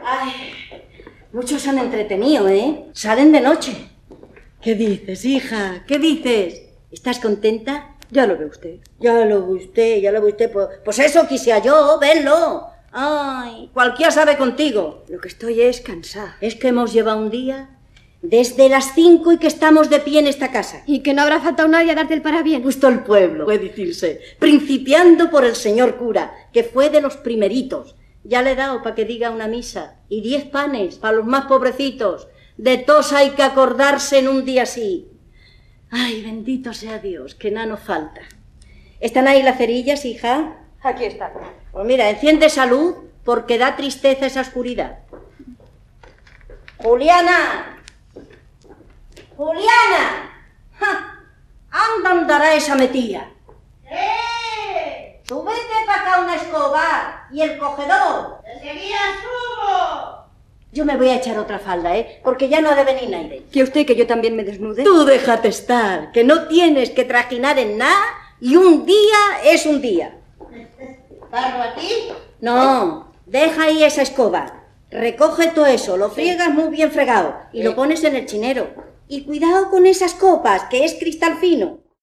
Ay, muchos se han entretenido, ¿eh? Salen de noche. ¿Qué dices, hija? ¿Qué dices? ¿Estás contenta? Ya lo ve usted. Ya lo ve usted. Pues eso quisiera yo, verlo. Ay, cualquiera sabe contigo. Lo que estoy es cansada. Es que hemos llevado un día desde las 5 y que estamos de pie en esta casa. Y que no habrá faltado nadie a darte el parabien. Justo el pueblo, puede decirse. Principiando por el señor cura, que fue de los primeritos. Ya le he dado para que diga una misa. Y 10 panes para los más pobrecitos. De todos hay que acordarse en un día así. Ay, bendito sea Dios, que nada nos falta. ¿Están ahí las cerillas, hija? Aquí está. Pues mira, enciende salud porque da tristeza esa oscuridad. ¡Juliana! ¡Juliana! ¡Ja! ¿Anda andará esa metía? ¡Súbete para acá una escoba y el cogedor! ¡Enseguida subo! Yo me voy a echar otra falda, porque ya no ha de venir nadie. ¿Quiere usted que yo también me desnude? Tú déjate estar, que no tienes que trajinar en nada y un día es un día. ¿Barro aquí? No, deja ahí esa escoba. Recoge todo eso, lo friegas muy bien fregado y lo pones en el chinero. Y cuidado con esas copas, que es cristal fino.